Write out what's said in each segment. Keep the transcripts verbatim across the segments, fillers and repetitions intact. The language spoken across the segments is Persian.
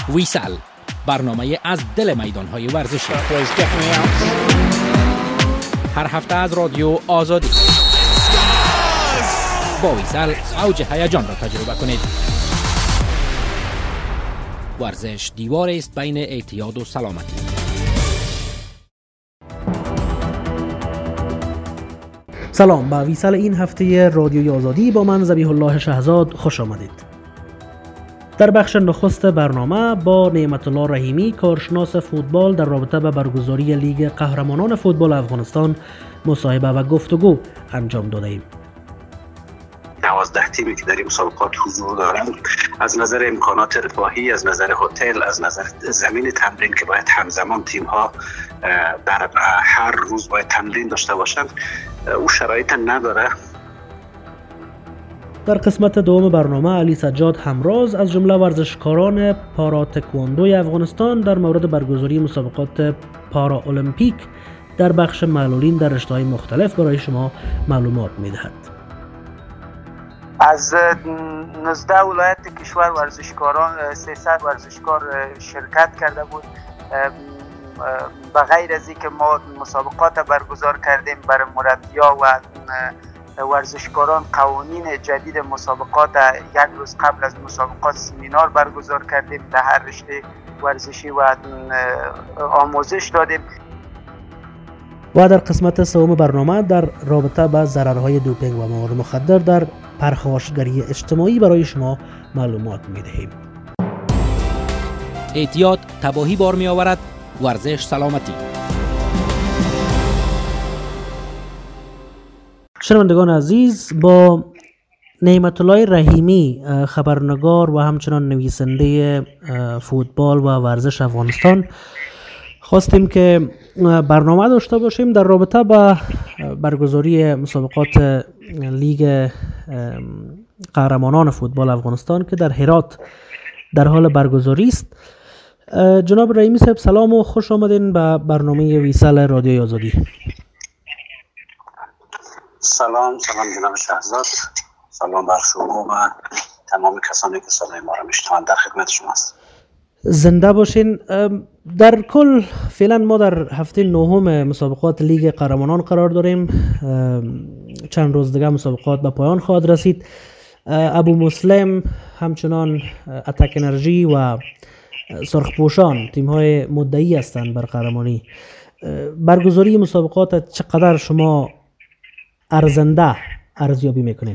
ویسال، برنامه از دل میدان‌های ورزشی. هر هفته از رادیو آزادی با ویسال اوج هیجان را تجربه کنید. ورزش دیوار است بین اعتیاد و سلامتی. سلام، به ویسال این هفته رادیوی آزادی با من ذبیح الله شهزاد خوش آمدید. در بخش نخست برنامه با نعمت الله رحیمی، کارشناس فوتبال، در رابطه با برگزاری لیگ قهرمانان فوتبال افغانستان مصاحبه و گفتگو انجام داده ایم. دوازده تیمی که در این مسابقات حضور دارند، از نظر امکانات رفاهی، از نظر هتل، از نظر زمین تمرین که باید همزمان تیم ها در هر روز باید تمرین داشته باشند، او شرایط نداره. در قسمت دوم برنامه علی سجاد همراز از جمله ورزشکاران پارا تکواندوی افغانستان در مورد برگزاری مسابقات پارا المپیک در بخش معلولین در رشته‌های مختلف برای شما معلومات می‌دهد. از نوزده ولایت کشور ورزشکاران سیصد ورزشکار شرکت کرده بود. به غیر از اینکه ما مسابقات برگزار کردیم برای مربی‌ها و ورزشکاران، قوانین جدید مسابقات یک روز قبل از مسابقات سمینار برگزار کردیم، در هر رشته ورزشی و آموزش دادیم. و در قسمت سوم برنامه در رابطه با ضررهای دوپینگ و مواد مخدر در پرخاشگری اجتماعی برای شما معلومات می‌دهیم. اعتیاد تباهی بار می‌آورد، ورزش سلامتی. شنوندگان عزیز، با نعمت الله رحیمی، خبرنگار و همچنان نویسنده فوتبال و ورزش افغانستان، خواستیم که برنامه داشته باشیم در رابطه با برگزاری مسابقات لیگ قهرمانان فوتبال افغانستان که در هرات در حال برگزاری است. جناب رحیمی صاحب، سلام و خوش آمدین به برنامه ویسال رادیوی آزادی. سلام سلام جناب شهزاد، سلام بر شما و تمام کسانی که صدای ما را میشنوند. در خدمت شما است. زنده باشین. در کل فعلا ما در هفته نهم مسابقات لیگ قهرمانان قرار داریم. چند روز دیگه مسابقات به پایان خواهد رسید. ابو مسلم، همچنان اتک انرژی و سرخپوشان تیم های مدعی هستند بر قهرمانی. برگزاری مسابقات چقدر شما ارزنده ارزیابی میکنید؟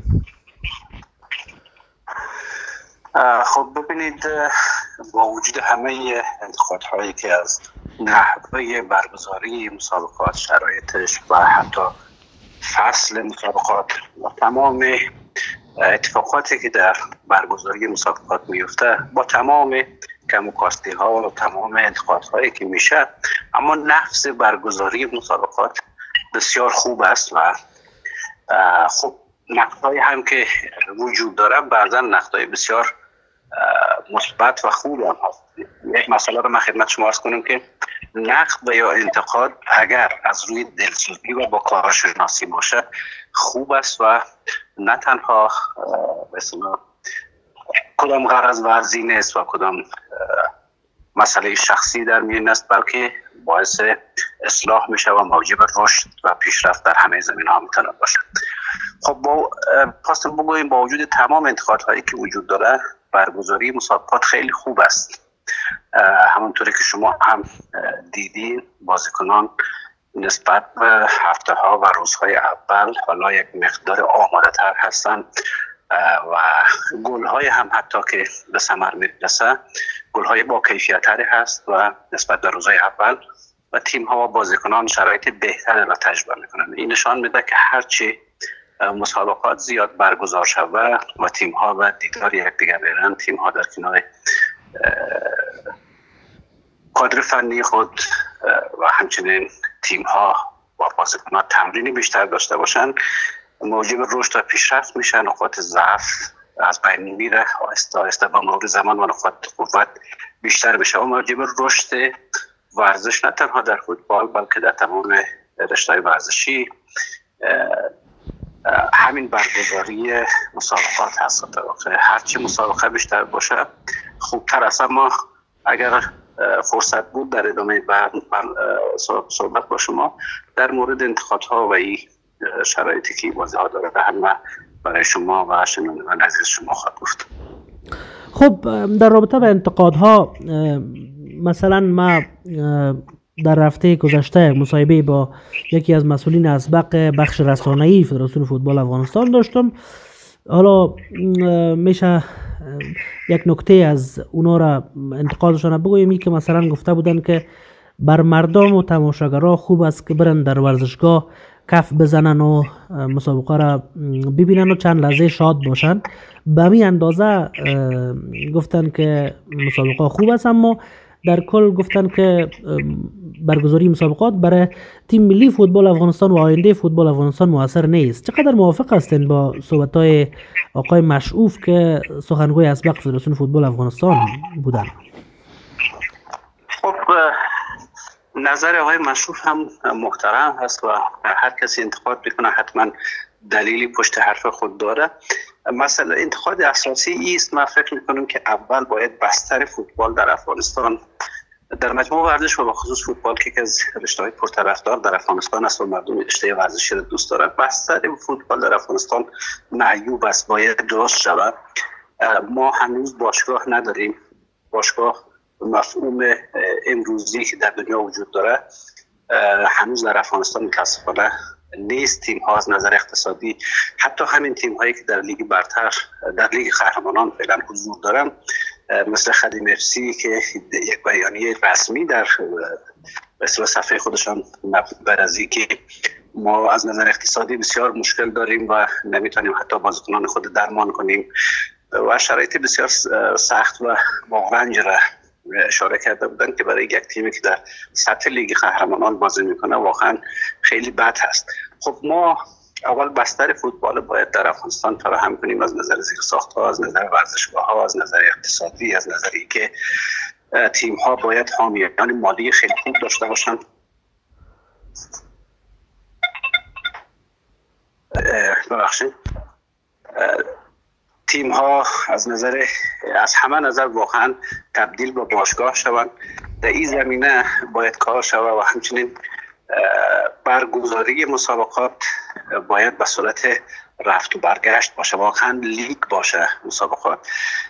خب ببینید، با وجود همه انتقادهایی که از نحوه برگزاری مسابقات، شرایطش و حتی فصل مسابقات و تمام اتفاقاتی که در برگزاری مسابقات میفته، با تمام کم و کاستی ها و تمام انتقادهایی که میشه، اما نفس برگزاری مسابقات بسیار خوب است و خب نقدهای هم که وجود داره بعضا نقدهای بسیار مثبت و خوب هم هست. یک مسئله رو من خدمت شما عرض کنم که نقد و یا انتقاد اگر از روی دلسوزی و با کارشناسی باشه خوب است و نه تنها مثلا کدام غرض ورزی نیست و کدام مسئله شخصی در میان است، بلکه باعث اصلاح میشه و موجب رشد و پیشرفت در همه زمینه‌ها میتونه باشه. خب با خواستم بگویم با وجود تمام انتقادهایی که وجود داره، برگزاری مسابقات خیلی خوب است. همونطوری که شما هم دیدین، بازیکنان نسبت به هفته ها و روزهای اول حالا یک مقدار آماده تر هستن و گل های هم حتی که به ثمر میرسه گل های با کیفیت تری هست و نسبت به روزهای اول و تیم ها و بازیکنان شرایط بهتری را تجربه میکنن. این نشان میده که هرچی مسابقات زیاد برگزار شود و تیم ها و دیدار یکدیگر برن، تیم ها در کنار کادر فنی خود و همچنین تیم ها و بازیکنان تمرینی بیشتر داشته باشن، موجب رشد و پیشرفت میشن. نقاط ضعف از بین میره، آهسته آهسته با مرور زمان و نقاط قوت بیشتر بشه و موجب رشد ورزش نه تنها در فوتبال بلکه در تمام رشته‌های ورزشی همین برگزاری مسابقات هست. هرچی مسابقه بیشتر باشه خوبتر است، اما اگر فرصت بود در ادامه بعد صحبت با شما در مورد انتقادها و این شرایطی که بازی‌ها داره هم برای شما و شنوندگان عزیز شما خواهد گفت. خب در رابطه با انتقادها، مثلا ما در هفته گذشته مصاحبه با یکی از مسئولین اسبق بخش رسانه‌ای فدراسیون فوتبال افغانستان داشتم. حالا میشه یک نکته از اونا را انتقادشان بگویم که مثلا گفته بودن که بر مردم و تماشاگرها خوب است که برن در ورزشگاه کف بزنن و مسابقه را ببینن و چند لحظه شاد باشن. به همین اندازه گفتن که مسابقه خوب است، اما در کل گفتن که برگزاری مسابقات برای تیم ملی فوتبال افغانستان و آینده فوتبال افغانستان موثر نیست. چقدر موافق هستین با صحبت‌های آقای مشعوف که سخنگوی اسبق فدراسیون فوتبال افغانستان بودن؟ خب نظر آقای مشعوف هم محترم هست و هر کسی انتقاد بکنه حتما دلیلی پشت حرف خود داره. مثلا انتقاد اساسی است، من فکر میکنم که اول باید بستر فوتبال در افغانستان در مجموع ورزش و بخصوص فوتبال که از رشته‌های پرطرفدار در افغانستان است و مردم رشته ورزشی را دوست دارند، بستر فوتبال در افغانستان معیوب است، باید درست شود. ما هنوز باشگاه نداریم. باشگاه مفهوم امروزی که در دنیا وجود داره هنوز در افغانستان متاسفانه نیست. تیم ها از نظر اقتصادی، حتی همین تیم هایی که در لیگ برتر در لیگ قهرمانان فعلا حضور دارن مثل خدیم اف سی که یک بیانیه رسمی در مثل صفحه خودشان برازی که ما از نظر اقتصادی بسیار مشکل داریم و نمیتونیم حتی بازیکنان خود درمان کنیم و شرایط بسیار سخت و با رنج را اشاره کرده بودن که برای یک تیمی که در سطح لیگ قهرمانان بازی میکنه واقعا خیلی بد هست. خب ما اول بستر فوتبال باید در افغانستان فراهم کنیم از نظر زیرساخت‌ها، از نظر ورزشگاه‌ها، از نظر اقتصادی، از نظر اینکه تیم‌ها باید حامیان مالی خیلی خوب داشته باشن. ببخشید تیم ها از نظر از همه نظر واقعا تبدیل به باشگاه شوند. در این زمینه باید کار شود و همچنین برگزاری مسابقات باید به صورت رفت و برگشت باشه، واقعا لیگ باشه. مسابقات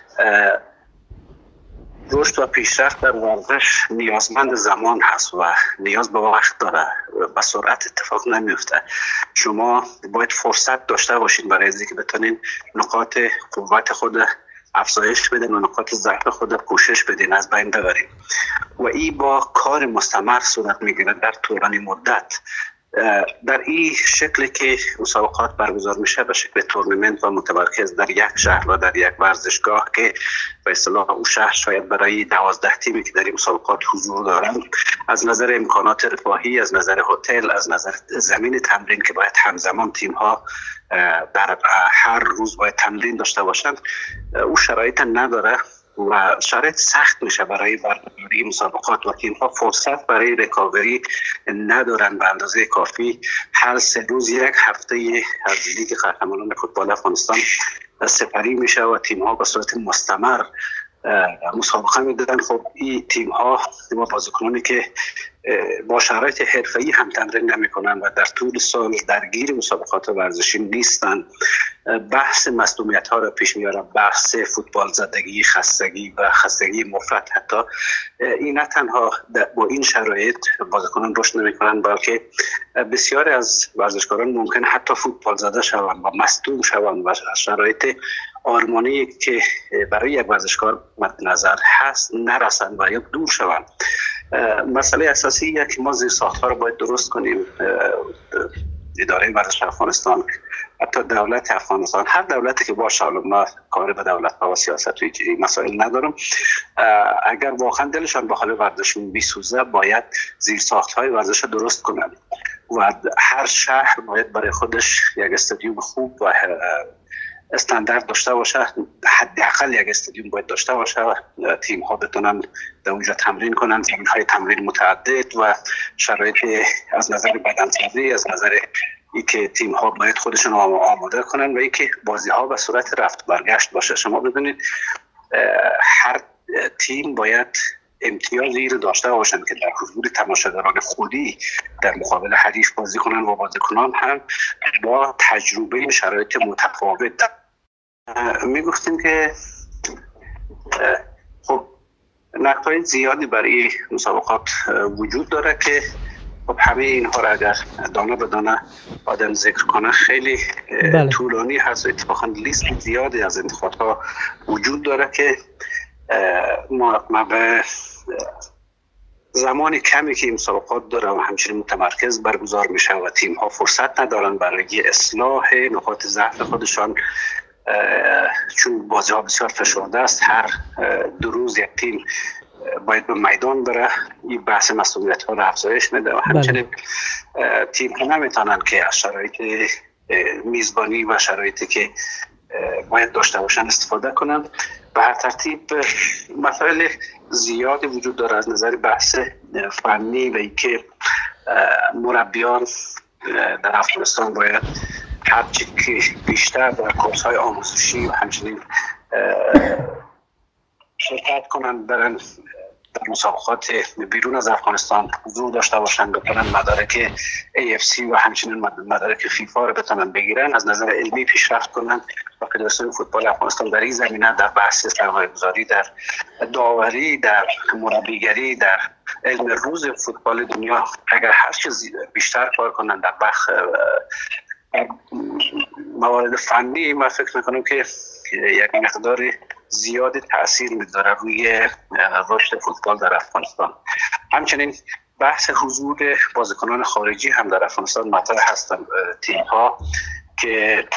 رشد و پیشرفت در ورزش نیازمند زمان هست و نیاز به وقت داره، به سرعت اتفاق نمیفته. شما باید فرصت داشته باشید برای اینکه بتونین نقاط قوت خود افزایش بدین و نقاط ضعف خود کوشش بدین از بین ببرین و این با کار مستمر صورت میگیره در طولانی مدت. در این شکل که مسابقات برگزار میشه به شکل تورنمنت و متمرکز در یک شهر و در یک ورزشگاه که به اصطلاح اون شهر شاید برای دوازده تیمی که در این مسابقات حضور دارند از نظر امکانات رفاهی، از نظر هتل، از نظر زمین تمرین که باید همزمان تیم ها در هر روز باید تمرین داشته باشند، اون شرایط نداره و شرایط سخت میشه برای برگزاری مسابقات و تیم‌ها فرصت برای ریکاوری ندارن به اندازه کافی. هر سه روز یک هفته از لیگ قهرمانان فوتبال افغانستان سپری میشه و تیم‌ها به صورت مستمر مسابقه میدادن. خب این تیم‌ها و بازیکنانی که با شرایط حرفه‌ای هم تمرین نمی‌کنن و در طول سال درگیر مسابقات ورزشی نیستن، بحث مصدومیت‌ها را پیش میاره، بحث فوتبال زدگی، خستگی و خستگی مفرط. حتی این نه تنها با این شرایط بازیکنان رشد نمی‌کنن بلکه بسیاری از ورزشکاران ممکن حتی فوتبال زده شوند و مصدوم شوند و شرایط آرمانی که برای یک ورزشکار مد نظر هست نرسند و یا دور شوند. مسئله اساسی اینه که ما زیرساخت‌ها رو باید درست کنیم. اداره ورزش افغانستان، حتی دولت افغانستان، هر دولتی که باشه، ما کار به دولت و سیاست و این مسائل ندارم، اگر واقعا دلشان به حال ورزش میسوزه باید زیرساخت‌های ورزش رو درست کنن و هر شهر باید برای خودش یک استادیوم خوب و استاندارد داشته باشه. حداقل یک استادیوم باید داشته باشه و تیم ها بتونن در اونجا تمرین کنن، زمین های تمرین متعدد و شرایط از نظر بدنسازی، از نظر اینکه تیم ها باید خودشون آماده کنن و اینکه بازی ها به صورت رفت برگشت باشه. شما ببینید هر تیم باید امتیازی رو داشته باشند که در حضور تماشاگران خودی در مقابل حریف بازی کنن و بازیکنان هم با تجربه شرایط متفاوت. می گفتیم که خب نقطه‌های زیادی برای مسابقات وجود داره که خب همه اینها را اگر دانه به دانه آدم ذکر کنه خیلی بله. طولانی هست و اتفاقا لیست زیادی از انتخابات وجود داره که ما به زمان کمی که مسابقات داره و همچنین متمرکز برگزار میشه و تیم ها فرصت ندارن برای اصلاح نقاط ضعف خودشان، چون بازی ها بسیار فشرده است، هر دو روز یک تیم باید به میدان بره، این بحث مسئولیت ها را افزایش میده و همچنین تیم ها نمیتونن که از شرایط میزبانی و شرایطی که باید داشته باشن استفاده کنن. به هر ترتیب مسائل زیادی وجود داره از نظر بحث فنی و اینکه مربیان در افغانستان باید هرچی که بیشتر در کورس های آموزشی و همچنین شرکت کنند، برن در مسابقات بیرون از افغانستان حضور داشته باشند، بتونن مدارک ای اف سی و همچنین مدارک فیفا رو بتونن بگیرن، از نظر علمی پیشرفت کنند و فدراسیون فوتبال افغانستان در این زمینه در بحث سرمایه‌گذاری، در داوری، در مربیگری، در علم روز فوتبال دنیا اگر هر چیز بیشتر کار کنند در بخش موارد فنی، من فکر میکنم که یک مقدار زیادی تأثیر میذاره روی رشد فوتبال در افغانستان. همچنین بحث حضور بازیکنان خارجی هم در افغانستان مطرح هستن. تیم ها که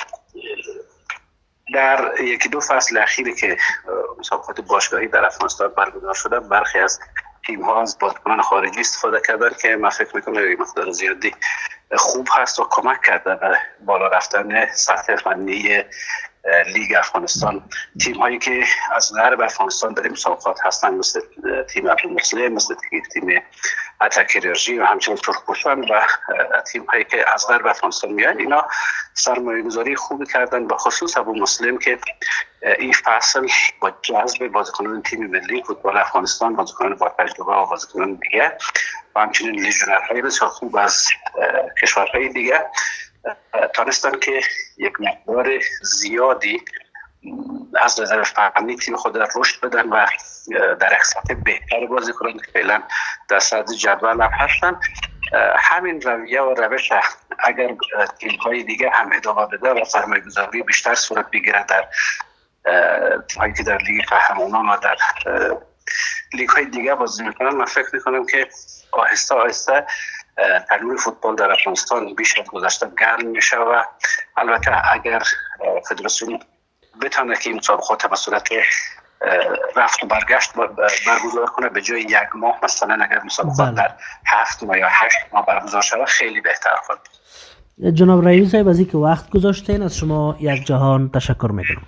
در یکی دو فصل اخیری که مسابقات باشگاهی در افغانستان برگزار شده، برخی از تیم ها از بازیکنان خارجی استفاده کردن که من فکر میکنم یک مقدار زیادی خوب هست و کمک کرده به بالا رفتن سطح فنی لیگ افغانستان. تیم هایی که از غرب افغانستان در این مسابقات هستند مثل تیم ابوالمسلم، مثل تیم اتک انرژی و همچنین ترکپوشان و تیم هایی که از غرب افغانستان میان، اینا سرمایه گذاری خوبی کردن، به خصوص ابوالمسلم که این فصل با جذب بازیکنان تیم ملی فوتبال افغانستان، بازیکنان با تجربه و بازیکنان دیگه و همچنین لیژنرهای بسیار خوب از کشورهای دیگه تانستن که یک مقدار زیادی از نظر فنی تیم خود را رشد بدن و در یک سطح بهتر بازی کنند که فعلا در صدر جدول هم هستن. همین رویه و روش اگر تیم‌های دیگه هم ادامه بده و سرمایه‌گذاری بیشتر صورت بگیره در تیم‌هایی که در لیگ قهرمانان و در لیگ‌های دیگه بازی میکنن، من فکر میکنم که آهسته آهسته تنور فوتبال در افغانستان بیش از گذشته گرم میشه و البته اگر فدراسیون بتونه که این مسابقات به صورت رفت و برگشت برگزار کنه به جای یک ماه، مثلا اگر مسابقات در هفت ماه یا هشت ماه برگزار شود خیلی بهتر خواهد. جناب رئیس صاحب از اینکه وقت گذاشتین از شما یک جهان تشکر میکنم.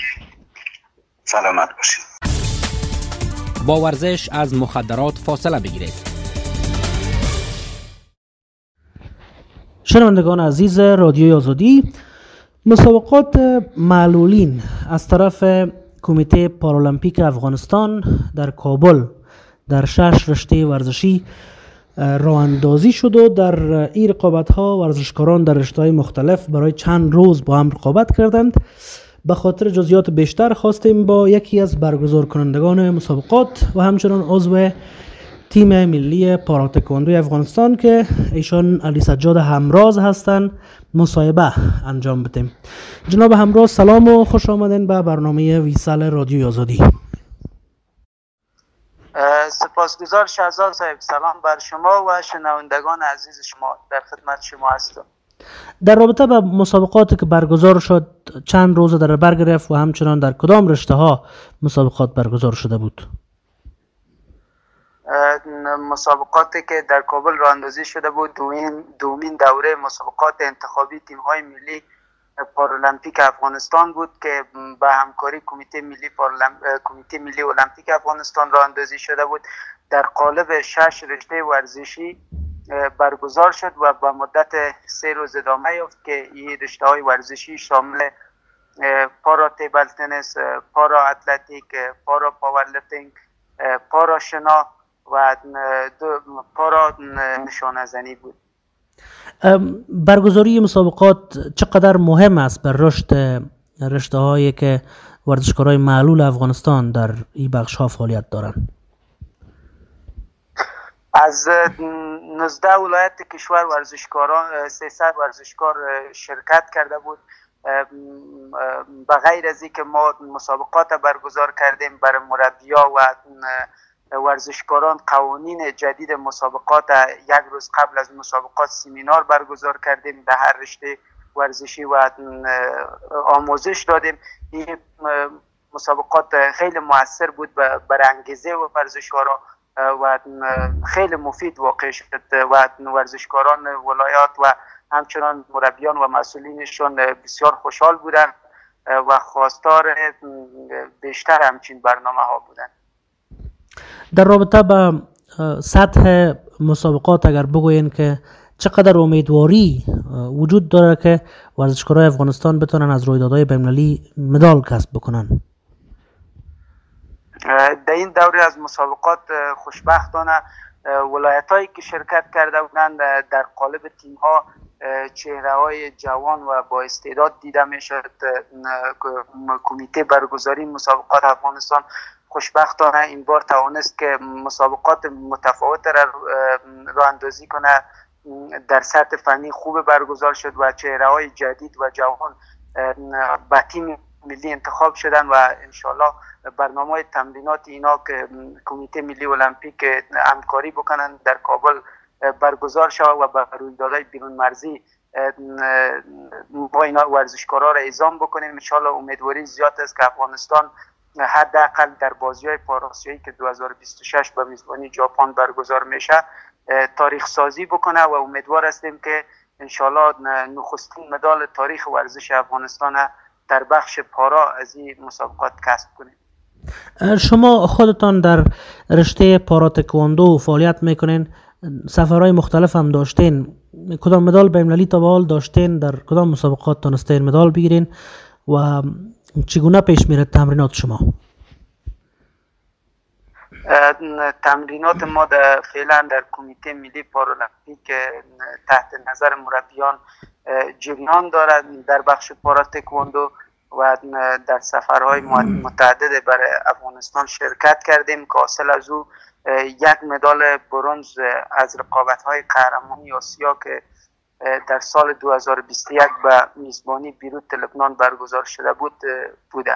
سلامت باشید. با ورزش از مخدرات فاصله بگیرید. شنوندگان عزیز رادیوی آزادی، مسابقات معلولین از طرف کمیته پارالمپیک افغانستان در کابل در شش رشته ورزشی راه اندازی شد و در این رقابت ها ورزشکاران در رشته های مختلف برای چند روز با هم رقابت کردند. به خاطر جزئیات بیشتر خواستیم با یکی از برگزار کنندگان مسابقات و همچنان عضو تیم ملی پاراتکواندو افغانستان که ایشان علی سجاد همراز هستند مصاحبه انجام بدیم. جناب همراز سلام و خوش آمدین به برنامه ویسال رادیوی آزادی. سپاسگزار شهزاد صاحب، سلام بر شما و شنوندگان عزیز شما، در خدمت شما هستم. در رابطه با مسابقاتی که برگزار شد چند روز در بر گرفت و همچنان در کدام رشته ها مسابقات برگزار شده بود؟ مسابقاتی که در کابل راه اندازی شده بود دومین دومین دوره مسابقات انتخابی تیم‌های ملی پارالمپیک افغانستان بود که با همکاری کمیته ملی پارلم... کمیته ملی المپیک افغانستان راه اندازی شده بود. در قالب شش رشته ورزشی برگزار شد و با مدت سه روز ادامه یافت که این رشته‌های ورزشی شامل پارا تیبل تنیس، پارا اتلتیک، پارا پاورلیفتینگ، پاراشنا و پارا نشانه زنی بود. برگزاری مسابقات چقدر مهم است بر رشد رشته هایی که ورزشکارای معلول افغانستان در این بخش ها فعالیت دارند؟ از نوزده ولایت کشور ورزشکاران سیصد ورزشکار شرکت کرده بود. بغیر از اینکه ما مسابقات برگزار کردیم برای مربیا و ورزشکاران، قوانین جدید مسابقات یک روز قبل از مسابقات سمینار برگزار کردیم، در هر رشته ورزشی و آموزش دادیم. این مسابقات خیلی مؤثر بود بر انگیزه و ورزشکاران و خیلی مفید واقع شد و ورزشکاران ولایات و همچنان مربیان و مسئولینشون بسیار خوشحال بودن و خواستار بیشتر همچین برنامه ها بودن. در رابطه با سطح مسابقات اگر بگوین که چقدر امیدواری وجود داره که ورزشکارای افغانستان بتونن از رویدادهای بین‌المللی مدال کسب بکنن؟ در این دوره از مسابقات خوشبختانه ولایت هایی که شرکت کرده بودند در قالب تیم ها چهره های جوان و با استعداد دیده می شد. کمیته برگزاری مسابقات افغانستان خوشبختانه این بار توانست که مسابقات متفاوت را راه اندازی کنه. در سطح فنی خوب برگزار شد و چهره های جدید و جوان به تیم ملی انتخاب شدن و انشالله برنامه تمرینات اینا که کمیته ملی المپیک همکاری بکنن در کابل برگزار شود و به رویدادهای بیرون مرزی ما اینا ورزشکارا را اعزام بکنیم. انشالله امیدواری زیاد است که افغانستان حداقل در بازی‌های پاراسیایی که دو هزار و بیست و شش به میزبانی ژاپن برگزار میشه تاریخ سازی بکنه و امیدوار هستیم که انشالله نخستین مدال تاریخ ورزش افغانستان در بخش پارا از این مسابقات کسب کنیم. شما خودتان در رشته پارا تکواندو فعالیت میکنین، سفرهای مختلف هم داشتین، کدام مدال بین‌المللی تا به حال داشتین؟ در کدام مسابقات تونستین مدال بگیرین و چگونه پیش میره تمرینات شما؟ تمرینات ما در فعلا در کمیته ملی پارالمپیک تحت نظر مربیان جریان دارد در بخش پارا تکواندو و در سفرهای متعدد برای افغانستان شرکت کردیم که حاصل از او یک مدال برنز از رقابت‌های قهرمانی آسیا که در سال دو هزار و بیست و یک به میزبانی بیروت لبنان برگزار شده بود بوده.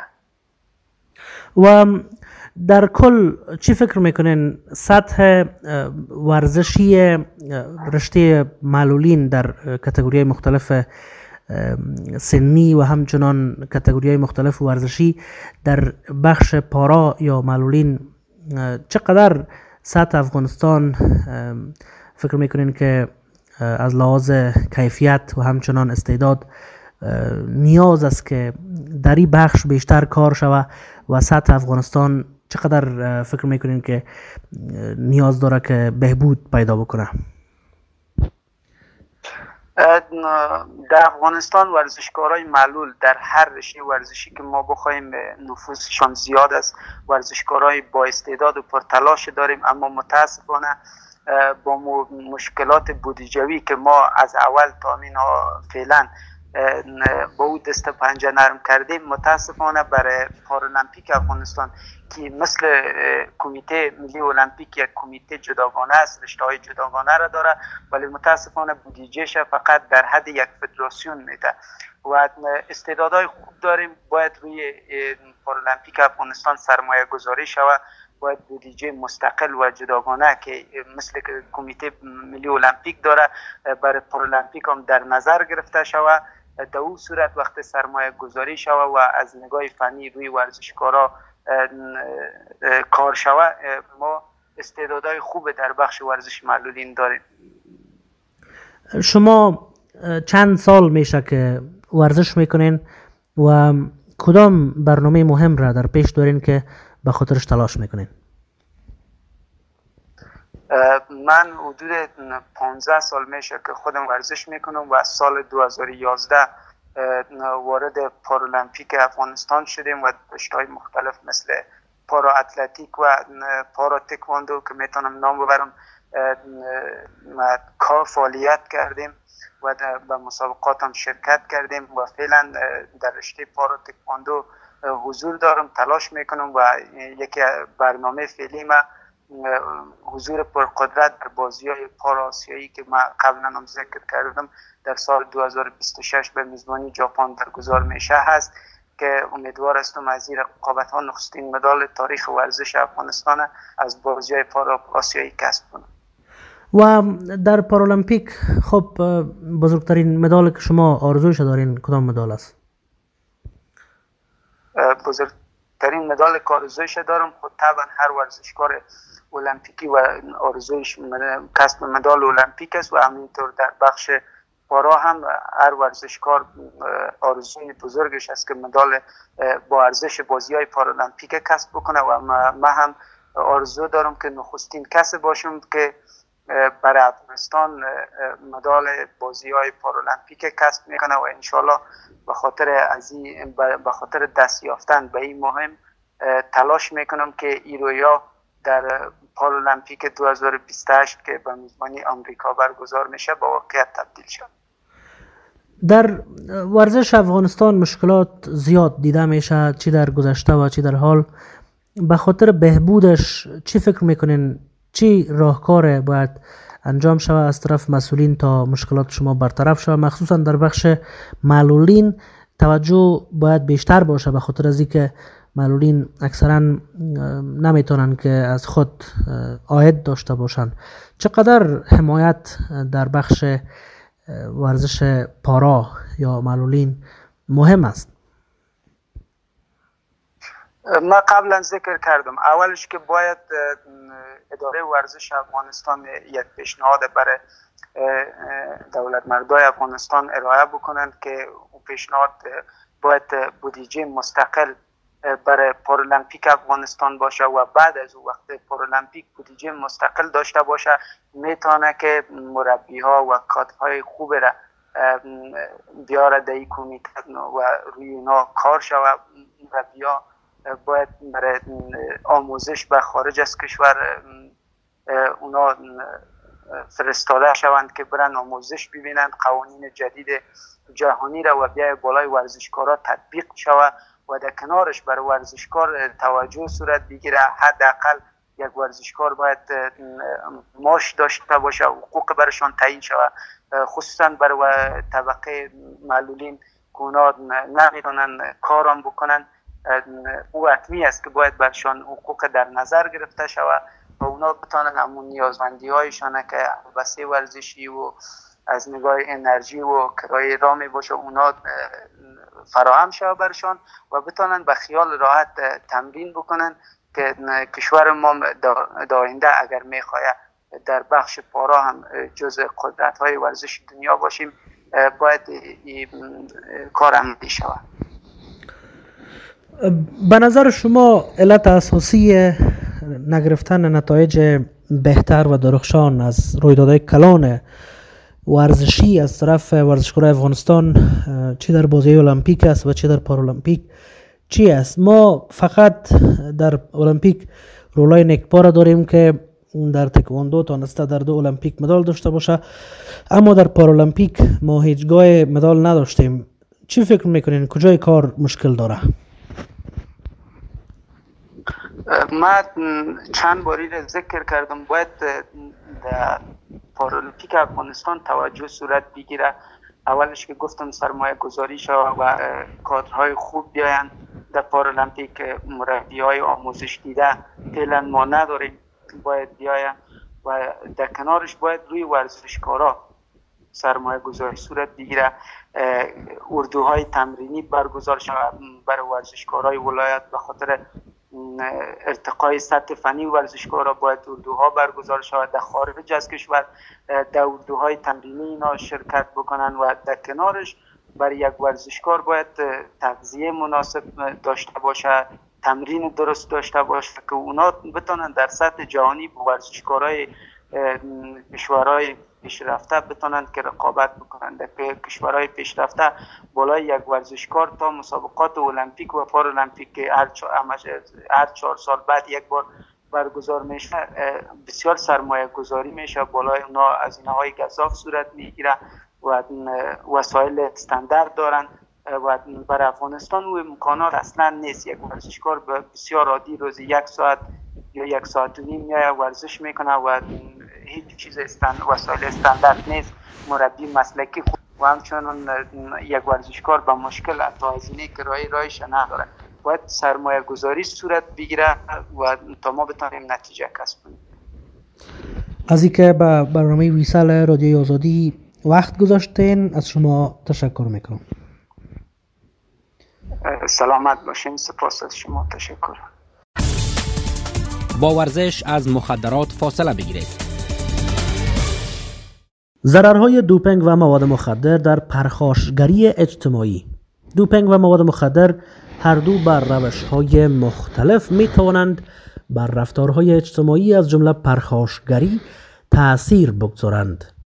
و در کل چی فکر میکنین سطح ورزشی رشته معلولین در کاتگوری‌های مختلف سنی و همچنان کاتگوری‌های مختلف ورزشی در بخش پارا یا معلولین چقدر سطح افغانستان فکر میکنین که از لحاظ کیفیت و همچنان استعداد نیاز است که در این بخش بیشتر کار شود و سطح افغانستان چقدر فکر میکنین که نیاز داره که بهبود پیدا بکنه؟ در افغانستان ورزشکارای معلول در هر رشته ورزشی که ما بخوایم نفوذشان زیاد است، ورزشکارای با استعداد و پرتلاش داریم، اما متاسفانه با مشکلات بودجوی که ما از اول تا همین فعلا با او دست پنجه نرم کردیم، متاسفانه برای پارالمپیک افغانستان که مثل کمیته ملی المپیک یک کمیته جداگانه است، رشته‌های جداگانه را داره، ولی متاسفانه بودجهش فقط در حد یک فدراسیون میده و استعدادهای خوب داریم. باید روی پارالمپیک افغانستان سرمایه گذاری شود، باید بودجه مستقل و جداگانه که مثل که کمیته ملی المپیک داره برای پارالمپیک هم در نظر گرفته شود. در اون صورت وقت سرمایه گذاری شود و از نگاه فنی روی ورزشکارا کار شود، ما استعدادهای خوب در بخش ورزش معلولین داریم. شما چند سال میشه که ورزش میکنین و کدام برنامه مهم را در پیش دارین که به خاطرش تلاش میکنین؟ من حدود پانزده سال میشه که خودم ورزش میکنم و سال دو هزار و یازده وارد پارالمپیک افغانستان شدیم و رشته‌های مختلف مثل پارا اتلتیک و پارا تکواندو که میتونم نام ببرم کار فعالیت کردیم و به مسابقات هم شرکت کردیم و فعلا در رشته پارا تکواندو حضور دارم، تلاش میکنم و یکی برنامه فعلی ما حضور پرقدرت در بازی‌های پارا آسیایی که من قبلا هم ذکر کردم در سال دو هزار و بیست و شش به میزبانی ژاپن برگزار میشه هست که امیدوار هستم از این رقابت‌ها نخستین مدال تاریخ ورزش افغانستان از بازی‌های پارا آسیایی کسب کنم. و در پارالمپیک خب بزرگترین مدال که شما آرزویش دارین کدام مدال است؟ بزرگترین مدال که آرزویش دارم خود طبعا هر ورزشکار المپیکی و آرزویش کسب مدال المپیک است و همینطور در بخش پارا هم هر ورزشکار آرزوی بزرگش است که مدال با ارزش بازی‌های پارالمپیک کسب بکنه و من هم آرزو دارم که نخستین کسی باشم که برای افغانستان مدال بازی‌های پارالمپیک کسب میکنه و انشالله به خاطر از این به خاطر دست یافتن به این مهم تلاش میکنم که این رویا در پارالمپیک دو هزار و بیست و هشت که به میزبانی آمریکا برگزار میشه با واقعیت تبدیل شد. در ورزش افغانستان مشکلات زیاد دیده میشه، چی در گذشته و چی در حال. به خاطر بهبودش چی فکر میکنین؟ چی راهکار باید انجام شود از طرف مسئولین تا مشکلات شما برطرف شود؟ مخصوصا در بخش معلولین توجه باید بیشتر باشه به خاطر از اینکه معلولین اکثرا نمیتونن که از خود عاید داشته باشن. چقدر حمایت در بخش ورزش پارا یا معلولین مهم است؟ من قبلا ذکر کردم اولش که باید اداره ورزش افغانستان یک پیشنهاد برای دولت مردای افغانستان ارائه بکنند که اون پیشنهاد باید بودجه مستقل برای پارالمپیک افغانستان باشه و بعد از اون وقت پارالمپیک بودجه مستقل داشته باشه میتونه که مربی ها و کادرهای خوب را بیاره در این کمیته و روی اینا کار شود. مربی ها باید برای آموزش به خارج از کشور اونا فرستاده شوند که برن آموزش ببینند، قوانین جدید جهانی را و بیای بالای ورزشکارا تطبیق شود و در کنارش برای ورزشکار توجه صورت بگیره. حداقل یک ورزشکار باید معاش داشته باشه، حقوق برشان تعیین شود، خصوصا برای طبقه معلولین که اونا نمیتونن کارم بکنن. او حتمی است که باید برشان حقوق در نظر گرفته شود و اونا بتانن همون نیازمندی هایشان که بسیار ورزشی و از نگاه انرژی و کرایه رامی باشه اونا فراهم شود برشان و بتانن به خیال راحت تمرین بکنن که کشور ما در آینده اگر میخواه در بخش پارا هم جز قدرت های ورزش دنیا باشیم باید کار عملی شود. به نظر شما علت اساسی نگرفتن نتایج بهتر و درخشان از رویدادهای کلان ورزشی از طرف ورزشکاران افغانستان چی در بازی المپیک است و چی در پارالمپیک چی است؟ ما فقط در المپیک رولای نکبار داریم که در تکواندو تانسته در دو المپیک مدال داشته باشه، اما در پارالمپیک ما هیچگاه مدال نداشتیم. چی فکر میکنین کجای کار مشکل داره؟ من چند باری را ذکر کردم باید در پارالمپیک افغانستان توجه صورت بگیره. اولش که گفتم سرمایه گذاری شود و کادرهای خوب بیاین در پارالمپیک. مربی های آموزش دیده فعلا ما نداریم، باید بیاین و در کنارش باید روی ورزشکارا سرمایه گذاری صورت بگیره. اردوهای تمرینی برگزار شود برای ورزشکارای ولایت به خاطر ارتقای سطح فنی ورزشکارا باید اردوها برگزار شود در خارج از کشور، در اردوهای تمرینی اینا شرکت بکنن و در کنارش برای یک ورزشکار باید تغذیه مناسب داشته باشه، تمرین درست داشته باشه که اونا بتونن در سطح جهانی با ورزشکارای کشورهای پیشرفته بتونند که رقابت بکنند. در کشورهای پیشرفته بالای یک ورزشکار تا مسابقات المپیک و پارالمپیک که هر هر چهار سال بعد یک بار برگزار میشه بسیار سرمایه گذاری میشه، بالای اونا هزینه های گزاف صورت میگیره و وسایل استاندارد دارن و برای افغانستان و امکانات اصلا نیست. یک ورزشکار بسیار عادی روزی یک ساعت یا یک ساعت و نیم میایه ورزش میکنه و هیچ چیز استاند وسایل استاندارد نیست، مربی مسلکی خوب و همچنان یک ورزشکار با مشکل حتی هزینه کرایه رایش نداره. باید سرمایه گذاری صورت بگیره و تا ما بتونیم نتیجه کسب کنیم. از اینکه به برنامه ویسال رادیوی آزادی وقت گذاشتین از شما تشکر میکنم. سلامت باشین. سپاس از شما. تشکر. با ورزش از مخدرات فاصله بگیرید. ضررهای دوپینگ و مواد مخدر در پرخاشگری اجتماعی. دوپینگ و مواد مخدر هر دو بر روش‌های مختلف می توانند بر رفتارهای اجتماعی از جمله پرخاشگری تأثیر بگذارند.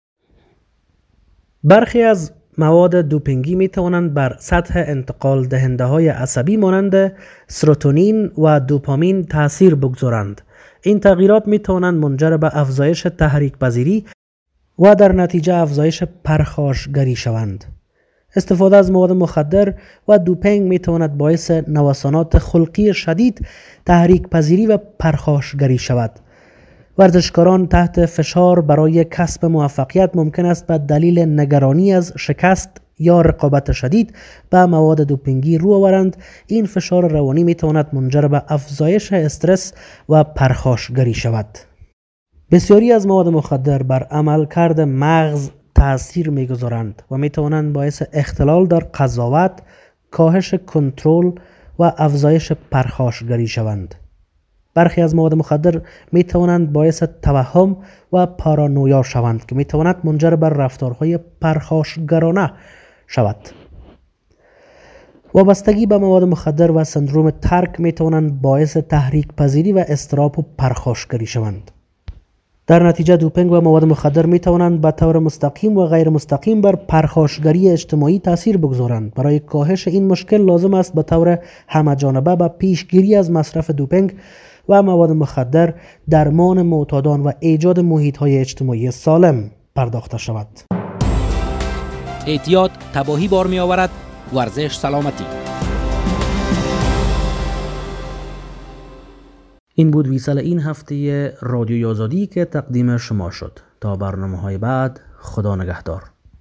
برخی از مواد دوپینگی می توانند بر سطح انتقال دهنده های عصبی مانند سروتونین و دوپامین تأثیر بگذارند. این تغییرات می توانند منجر به افزایش تحریک پذیری و در نتیجه افزایش پرخاشگری شوند. استفاده از مواد مخدر و دوپینگ می تواند باعث نوسانات خلقی شدید، تحریک پذیری و پرخاشگری شود. ورزشکاران تحت فشار برای کسب موفقیت ممکن است به دلیل نگرانی از شکست یا رقابت شدید به مواد دوپینگی رو آورند. این فشار روانی می تواند منجر به افزایش استرس و پرخاشگری شود. بسیاری از مواد مخدر بر عملکرد مغز تأثیر می‌گذارند و می‌توانند باعث اختلال در قضاوت، کاهش کنترل و افزایش پرخاشگری شوند. برخی از مواد مخدر می‌توانند باعث توهم و پارانویا شوند که می‌تواند منجر بر رفتارهای پرخاشگرانه شود. وابستگی به مواد مخدر و سندروم ترک می‌توانند باعث تحریک پذیری و اضطراب و پرخاشگری شوند. در نتیجه دوپینگ و مواد مخدر می توانند به طور مستقیم و غیر مستقیم بر پرخاشگری اجتماعی تاثیر بگذارند. برای کاهش این مشکل لازم است به طور همه‌جانبه به پیشگیری از مصرف دوپینگ و مواد مخدر، درمان معتادان و ایجاد محیط‌های اجتماعی سالم پرداخته شود. اعتیاد تباهی بار می آورد، ورزش سلامتی. این بود ویسال این هفته رادیوی آزادی که تقدیم شما شد. تا برنامه‌های بعد، خدا نگهدار.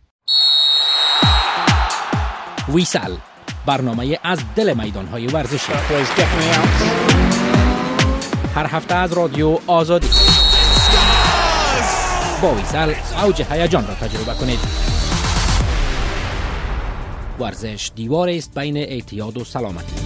ویسال، برنامه از دل میدان‌های ورزشی. هر هفته از رادیو آزادی. با ویسال اوج هیجان را تجربه کنید. ورزش دیواری است بین اعتیاد و سلامتی.